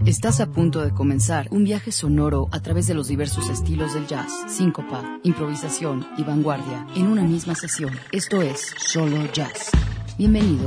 Estás a punto de comenzar un viaje sonoro a través de los diversos estilos del jazz, síncopa, improvisación y vanguardia en una misma sesión. Esto es Solo Jazz. Bienvenido.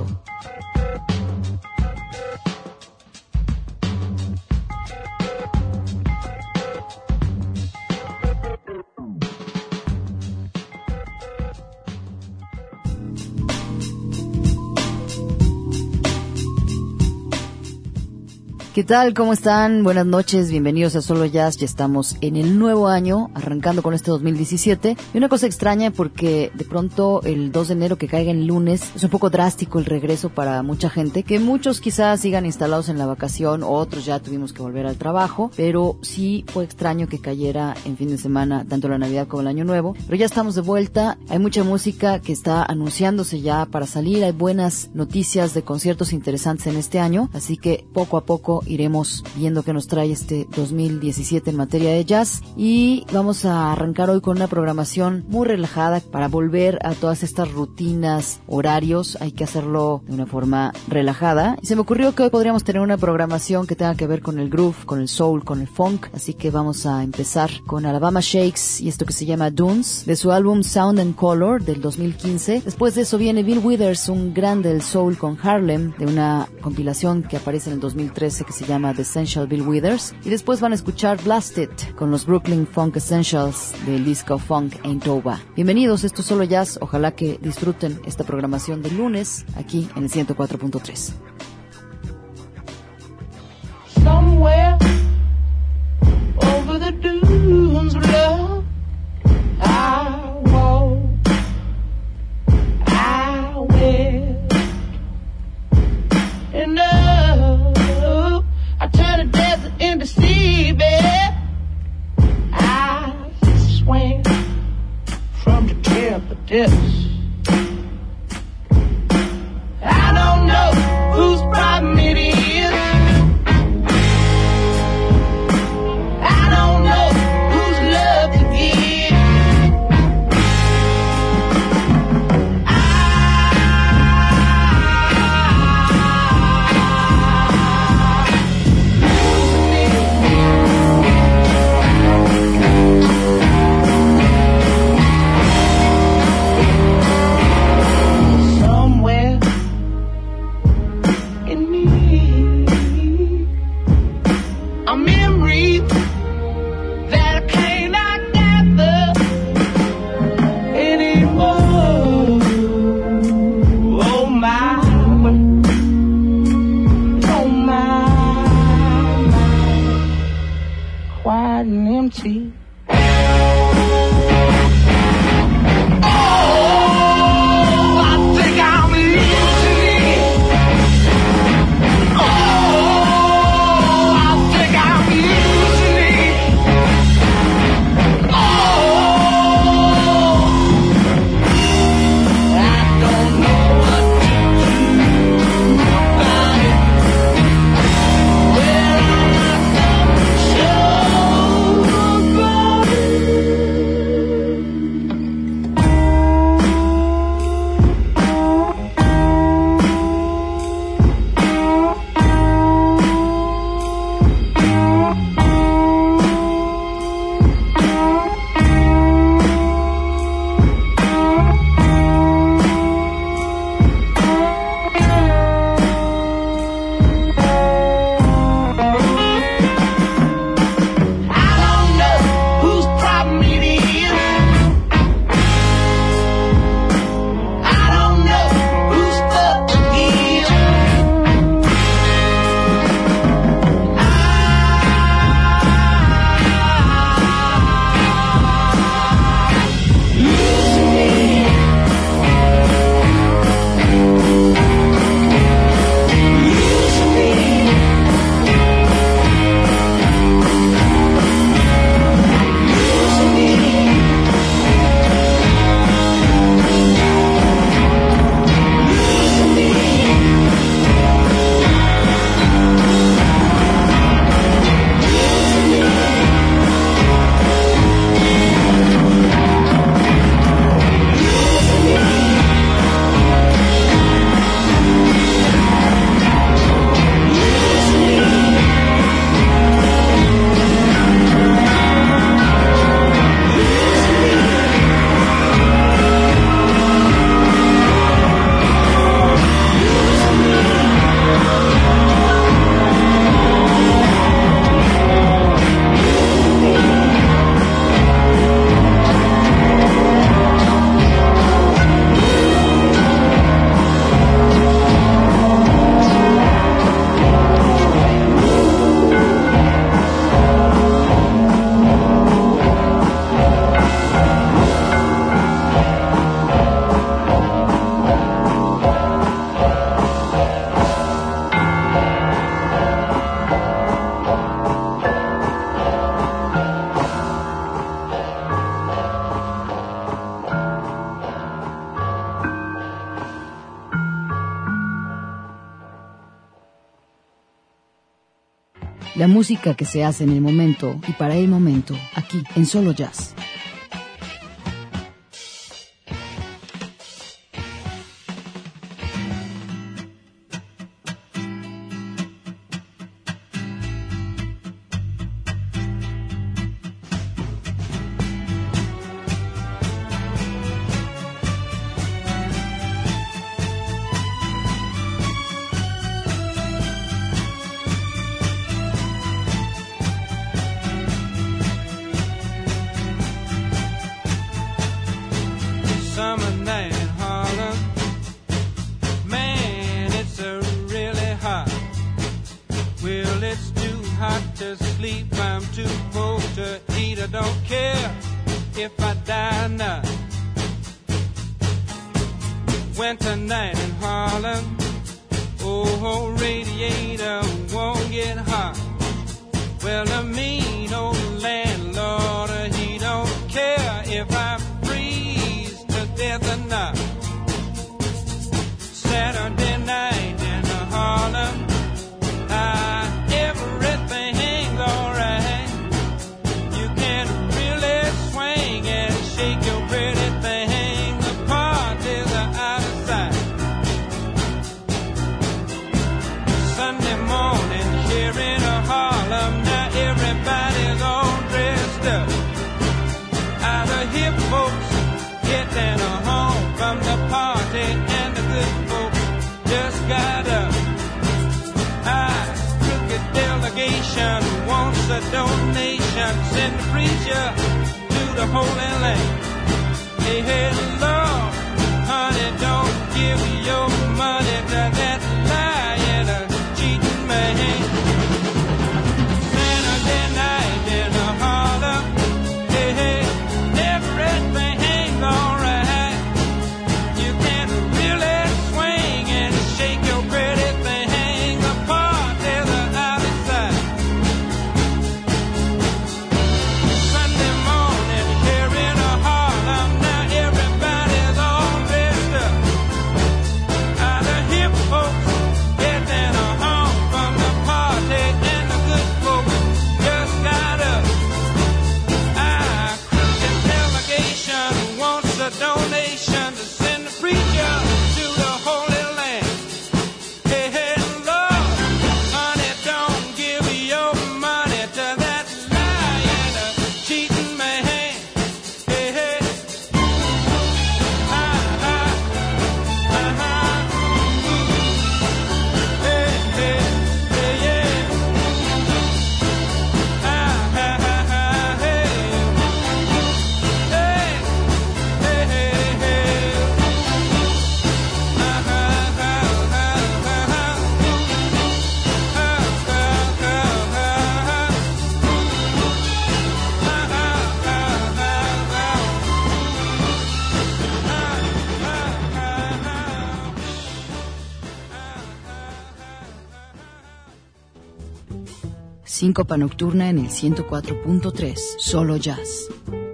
¿Qué tal? ¿Cómo están? Buenas noches, bienvenidos a Solo Jazz. Ya estamos en el nuevo año, arrancando con este 2017. Y una cosa extraña porque de pronto el 2 de enero que caiga en lunes es un poco drástico el regreso para mucha gente, que muchos quizás sigan instalados en la vacación, otros ya tuvimos que volver al trabajo, pero sí fue extraño que cayera en fin de semana tanto la Navidad como el Año Nuevo. Pero ya estamos de vuelta, hay mucha música que está anunciándose ya para salir, hay buenas noticias de conciertos interesantes en este año, así que poco a poco iremos viendo qué nos trae este 2017 en materia de jazz, y vamos a arrancar hoy con una programación muy relajada para volver a todas estas rutinas, horarios. Hay que hacerlo de una forma relajada, y se me ocurrió que hoy podríamos tener una programación que tenga que ver con el groove, con el soul, con el funk, así que vamos a empezar con Alabama Shakes y esto que se llama Dunes, de su álbum Sound and Color del 2015. Después de eso viene Bill Withers, un grande del soul, con Harlem, de una compilación que aparece en el 2013 que se llama The Essential Bill Withers, y después van a escuchar Blasted con los Brooklyn Funk Essentials del disco Funk Ain't Over. Bienvenidos, esto es Solo Jazz, ojalá que disfruten esta programación del lunes aquí en el 104.3. Somewhere over the dunes of love, I walk, I went, and I turn the desert into sea, baby. I swam from the tip of this. I don't know whose problem it is. I don't know whose love to give. Empty. Bye. La música que se hace en el momento y para el momento, aquí en Solo Jazz. Summer night in Harlem, man, it's really hot. Well, it's too hot to sleep, I'm too cold to eat. I don't care if I die or not. Winter night in Harlem, oh, radiator won't get hot. Well, the mean old landlord, he don't care if I death or not. Saturday night in Harlem, everything's alright. You can really swing and shake your pretty thing. The parties are out of sight. Sunday morning here in Harlem, now everybody's all dressed up. Out of hip folks getting home from the party, and the good folks just got up. Our crooked delegation wants a donation. Send the preacher to the Holy Land. Hey, hey, Lord, honey, don't give your money to that lying, cheating man. Saturday night in Harlem, hey, hey, everything alright. You can really swing and shake your pretty thing. The parties are out of sight. Sunday morning here in Harlem, now everybody's all dressed up. Out of hip folks getting home from the party, and the good folks just got up. Our crooked delegation wants a donation to send the preacher to the Holy Land. Hey, hey, Lord, honey, don't give your money to that lying, cheating man. Hey, hey, hey, hey, hey, yeah. Síncopa Nocturna en el 104.3, Solo Jazz.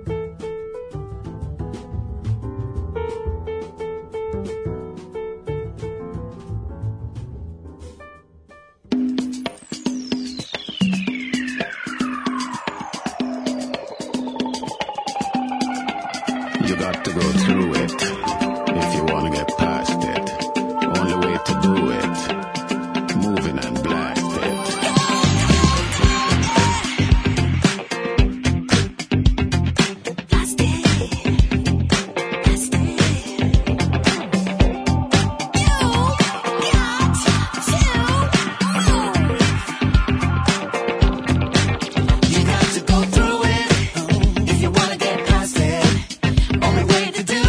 You got to go through it if you want to get past it. Only way to do it, moving and blast it. You got to go through it if you wanna get past it. Only way to do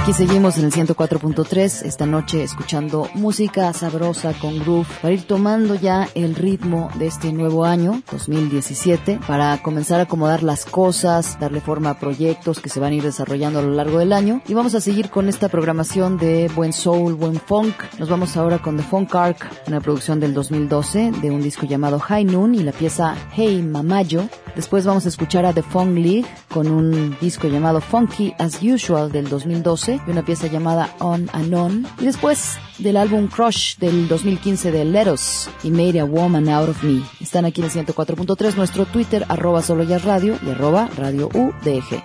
Aquí seguimos en el 104.3, esta noche escuchando música sabrosa con groove para ir tomando ya el ritmo de este nuevo año, 2017, para comenzar a acomodar las cosas, darle forma a proyectos que se van a ir desarrollando a lo largo del año. Y vamos a seguir con esta programación de buen soul, buen funk. Nos vamos ahora con The Funk Arc, una producción del 2012 de un disco llamado High Noon y la pieza Hey Mamayo. Después vamos a escuchar a The Funk League con un disco llamado Funky As Usual del 2012 y una pieza llamada On and On. Y después del álbum Crush del 2015 de Let Us y Made a Woman Out of Me. Están aquí en el 104.3, nuestro Twitter, @soloyasradio y @Radio UDG.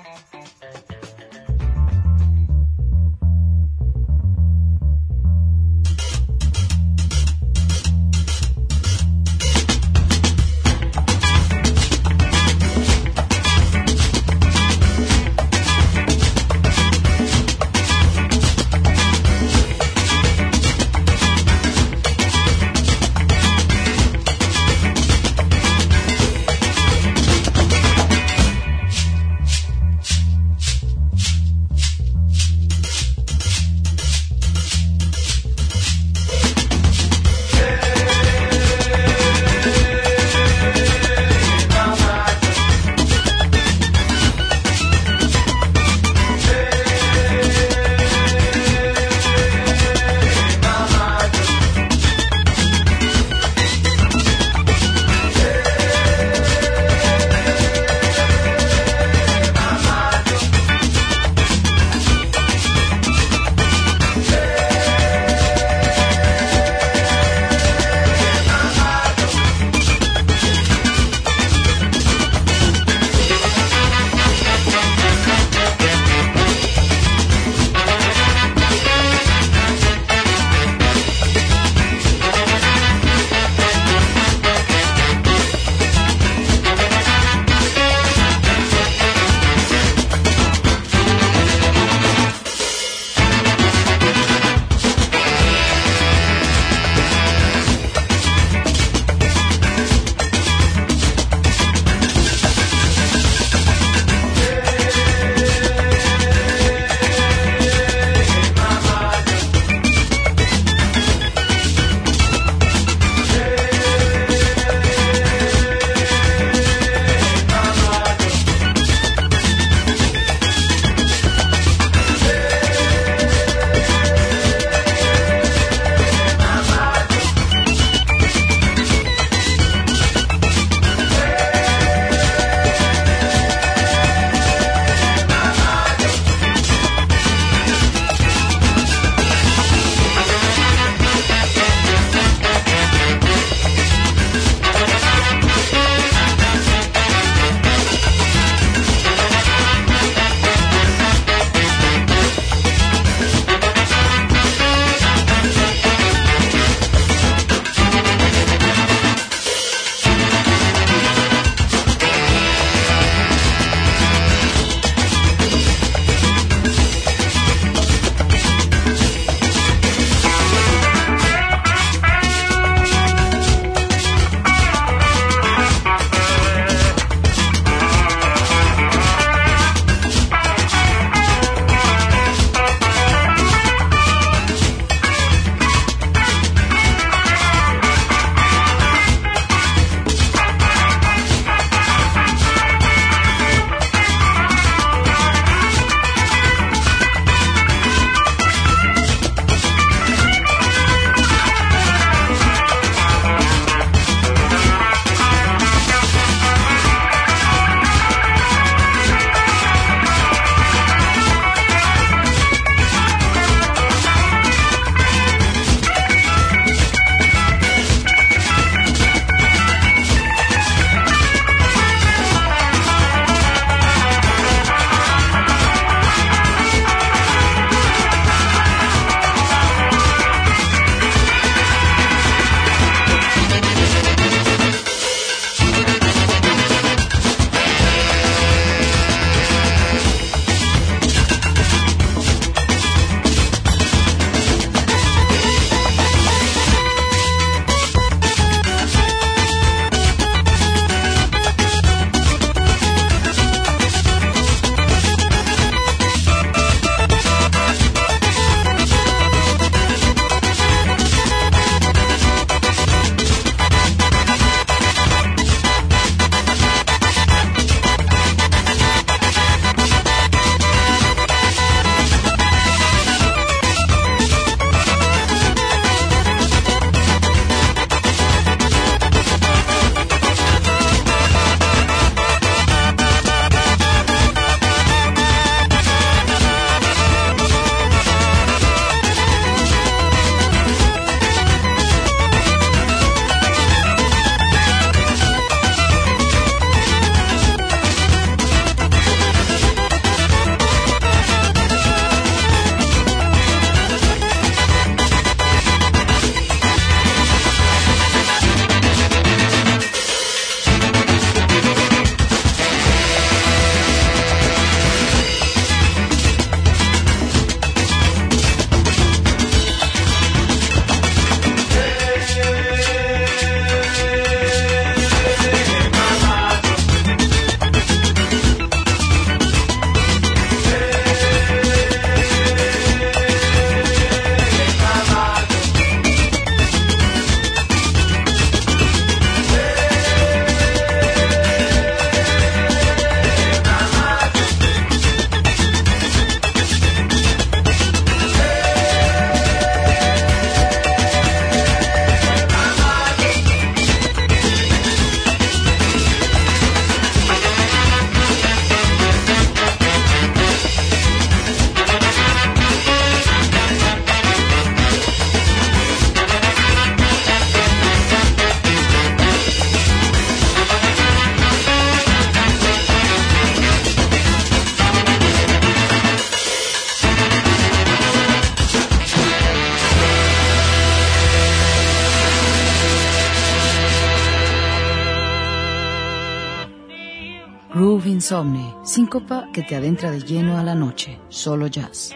Groove Insomne, síncopa que te adentra de lleno a la noche, solo jazz.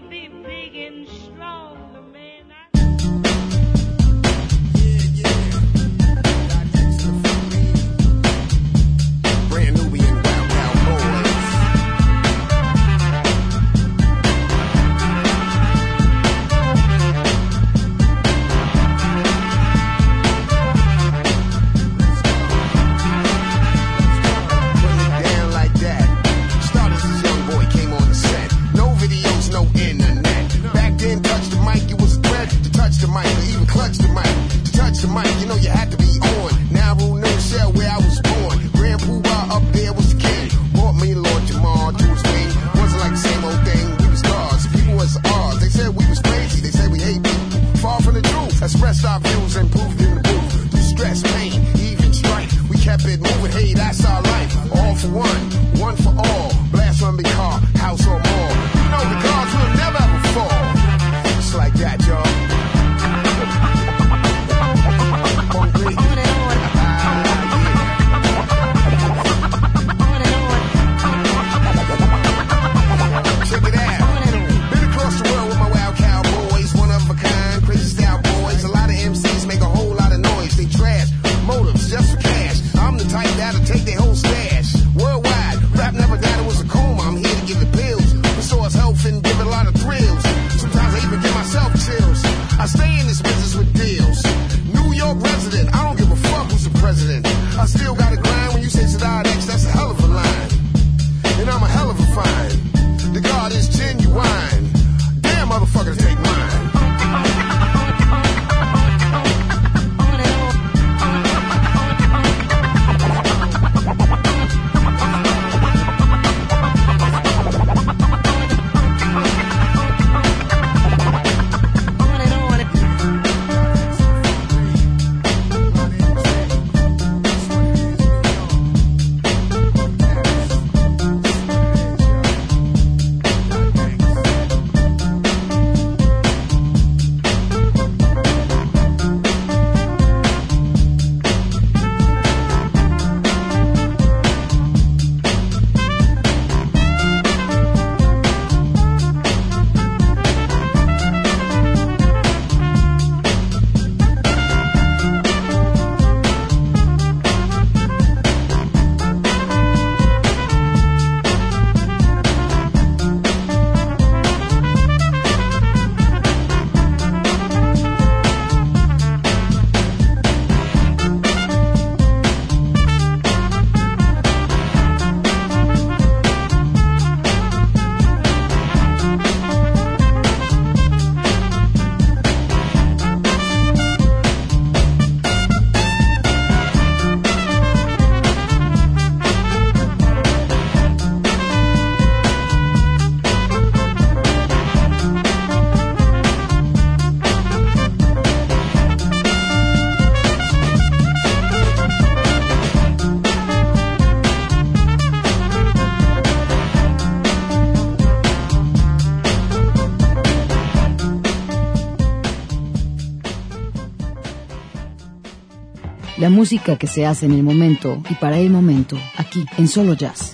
La música que se hace en el momento y para el momento, aquí en Solo Jazz.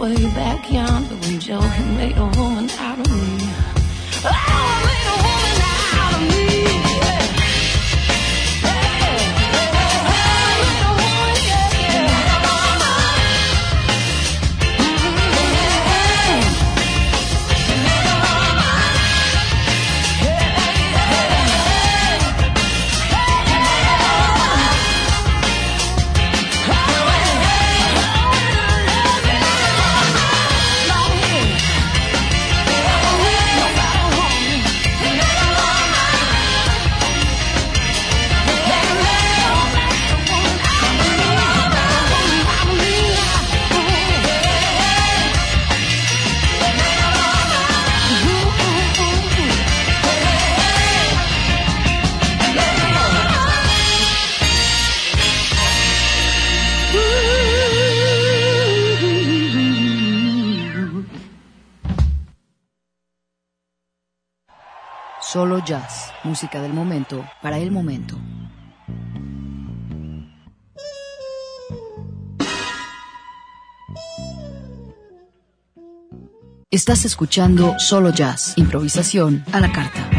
way back yonder when Joe had made a woman out of me. Oh, made a woman out of me. Solo Jazz, música del momento, para el momento. Estás escuchando Solo Jazz, improvisación a la carta.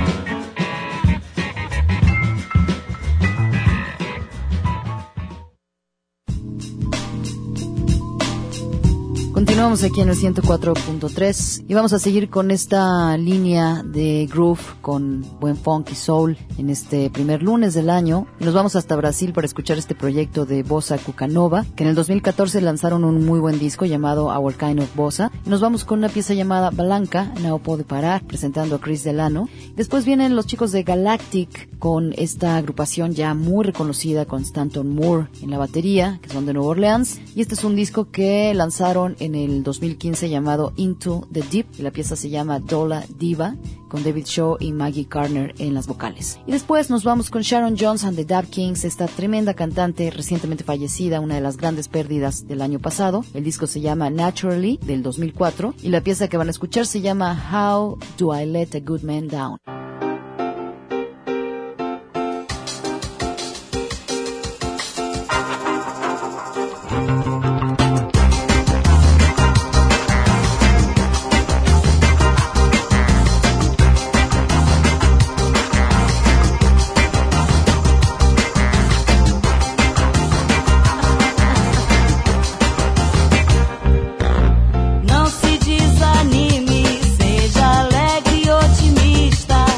Continuamos aquí en el 104.3 y vamos a seguir con esta línea de groove con buen funk y soul en este primer lunes del año. Y nos vamos hasta Brasil para escuchar este proyecto de Bossa Cucanova, que en el 2014 lanzaron un muy buen disco llamado Our Kind of Bossa. Y nos vamos con una pieza llamada Balanca, No Puede Parar, presentando a Chris Delano. Después vienen los chicos de Galactic con esta agrupación ya muy reconocida con Stanton Moore en la batería, que son de Nueva Orleans. Y este es un disco que lanzaron en el 2015 llamado Into the Deep, y la pieza se llama Dola Diva, con David Shaw y Maggie Garner en las vocales. Y después nos vamos con Sharon Jones and the Dap Kings, esta tremenda cantante recientemente fallecida, una de las grandes pérdidas del año pasado. El disco se llama Naturally, del 2004, y la pieza que van a escuchar se llama How Do I Let a Good Man Down. Não se desanime, seja alegre e otimista.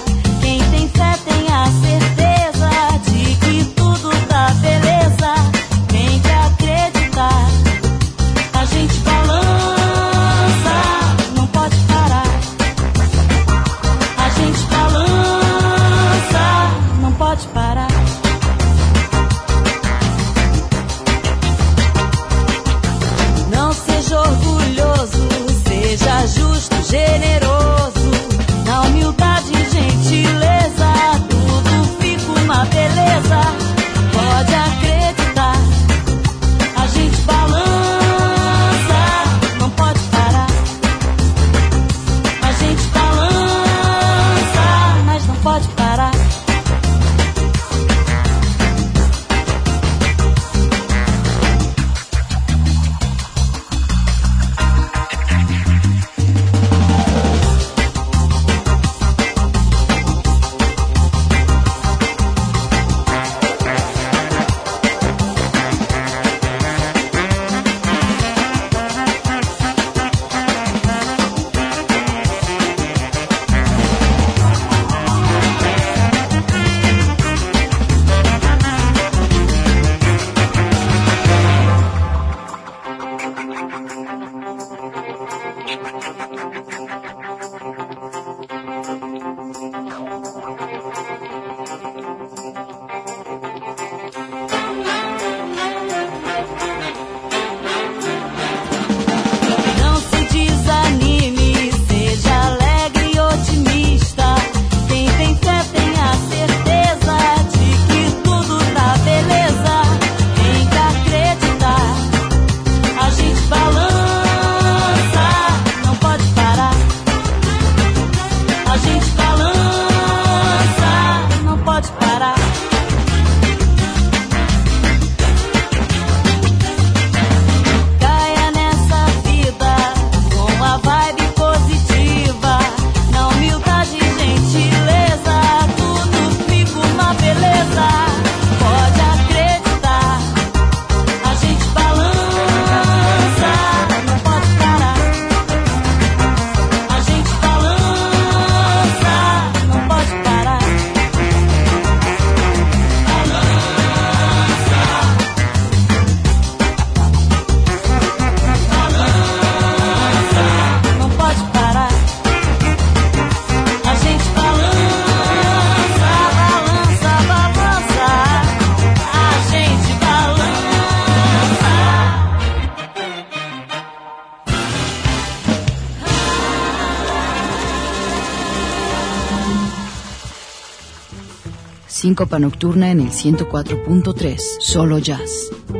Síncopa Nocturna en el 104.3, solo jazz.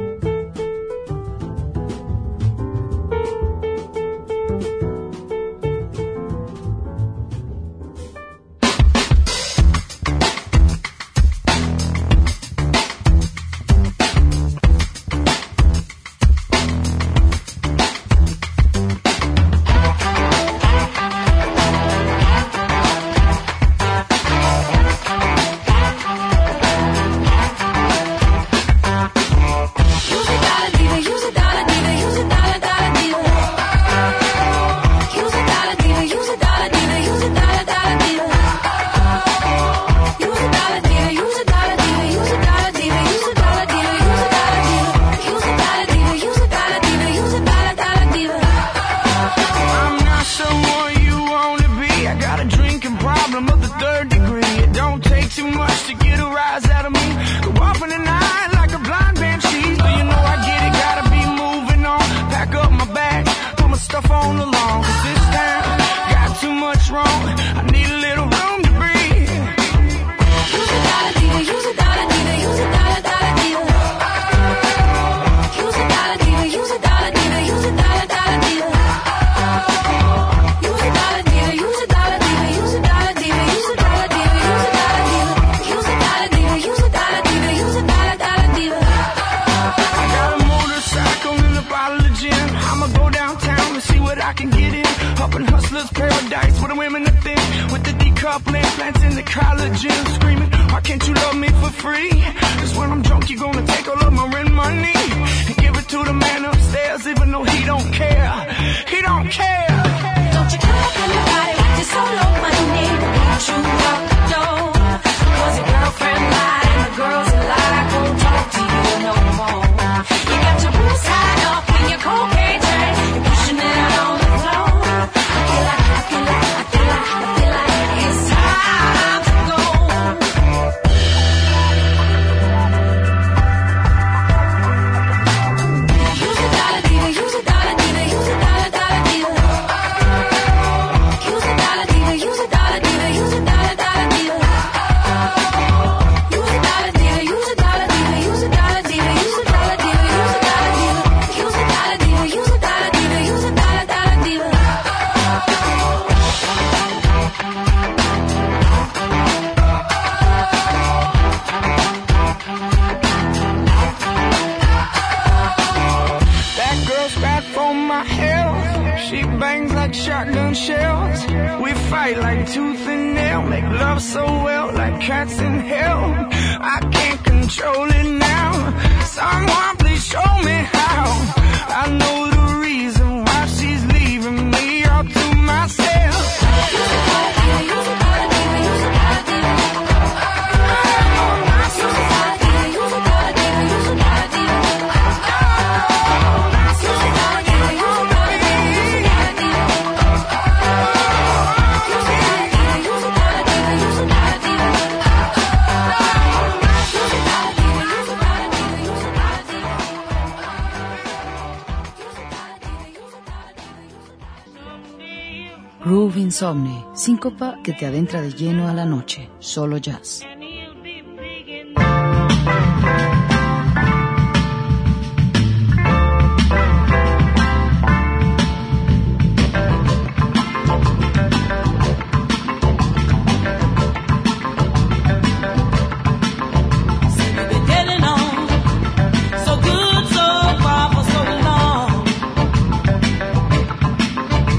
Groove Insomne, síncopa que te adentra de lleno a la noche, solo jazz.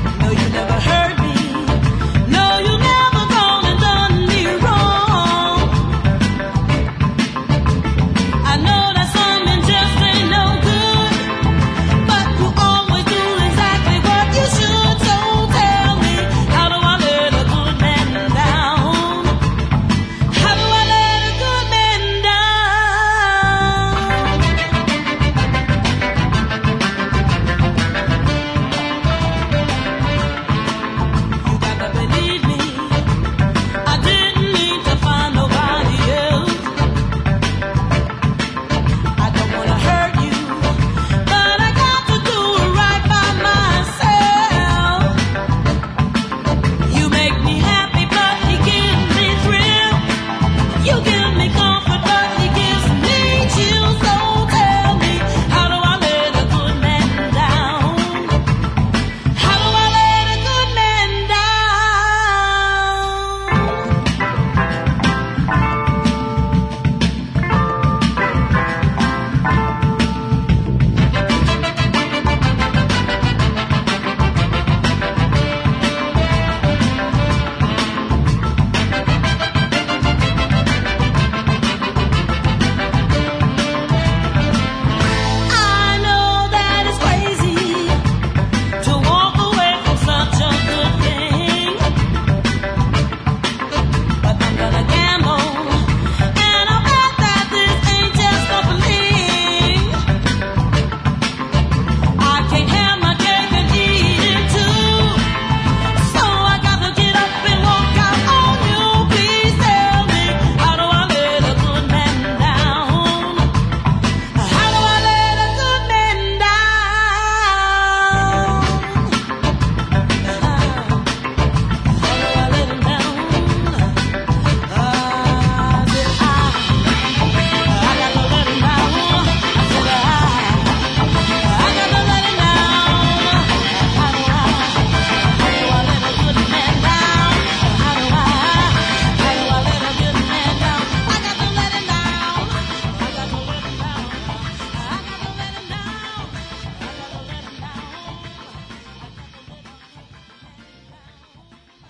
No, you never gone and done me wrong.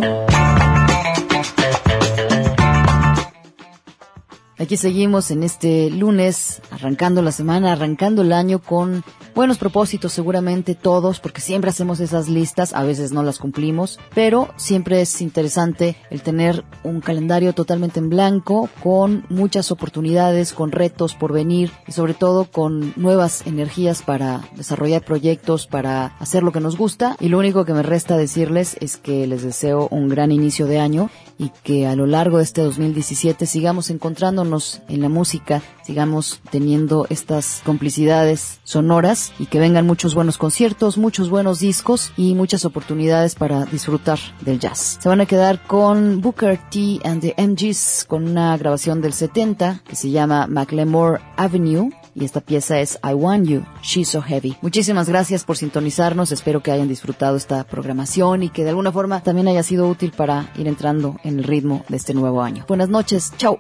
Aquí seguimos en este lunes, arrancando la semana, arrancando el año con buenos propósitos, seguramente todos, porque siempre hacemos esas listas, a veces no las cumplimos, pero siempre es interesante el tener un calendario totalmente en blanco, con muchas oportunidades, con retos por venir y sobre todo con nuevas energías para desarrollar proyectos, para hacer lo que nos gusta. Y lo único que me resta decirles es que les deseo un gran inicio de año y que a lo largo de este 2017 sigamos encontrándonos en la música, sigamos teniendo estas complicidades sonoras y que vengan muchos buenos conciertos, muchos buenos discos y muchas oportunidades para disfrutar del jazz. Se van a quedar con Booker T and the MGs con una grabación del 70 que se llama Macklemore Avenue. Y esta pieza es I Want You, She's So Heavy. Muchísimas gracias por sintonizarnos, espero que hayan disfrutado esta programación y que de alguna forma también haya sido útil para ir entrando en el ritmo de este nuevo año. Buenas noches, chao.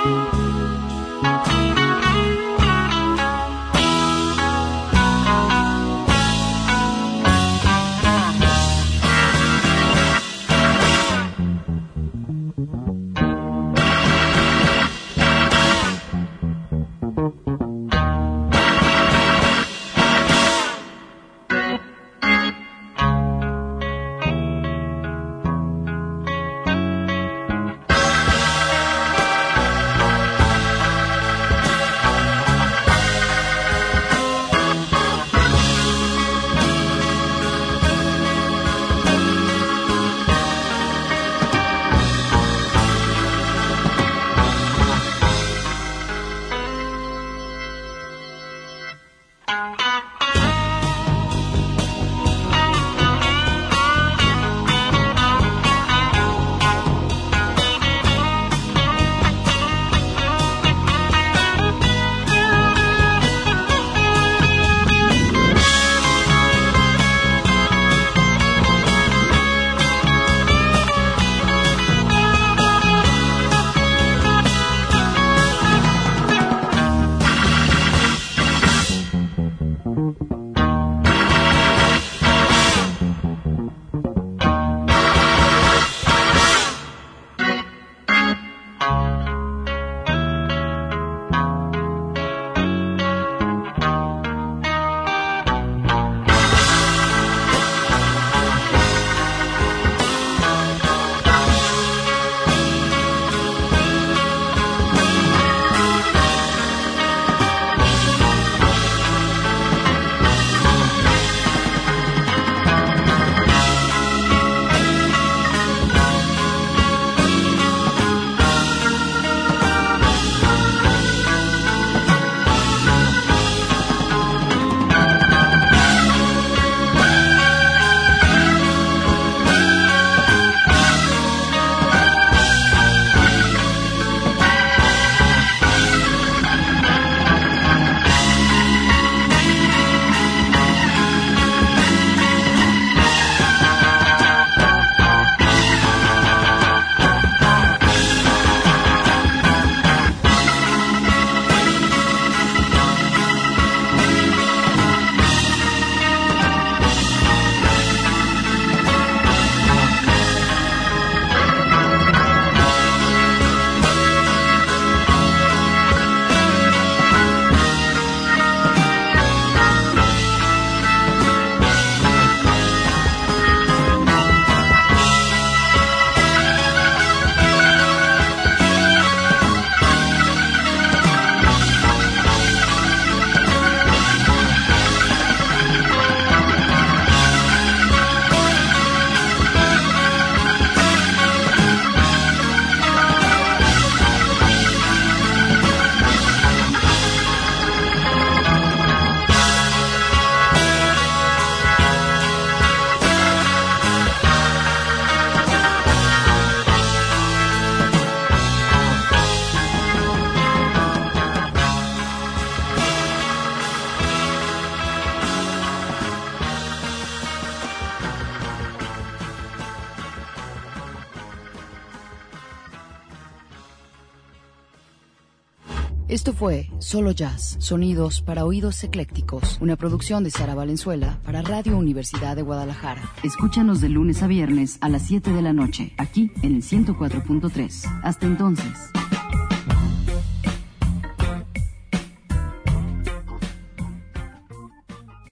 Esto fue Solo Jazz, sonidos para oídos eclécticos, una producción de Sara Valenzuela para Radio Universidad de Guadalajara. Escúchanos de lunes a viernes a las 7 de la noche, aquí en el 104.3. Hasta entonces.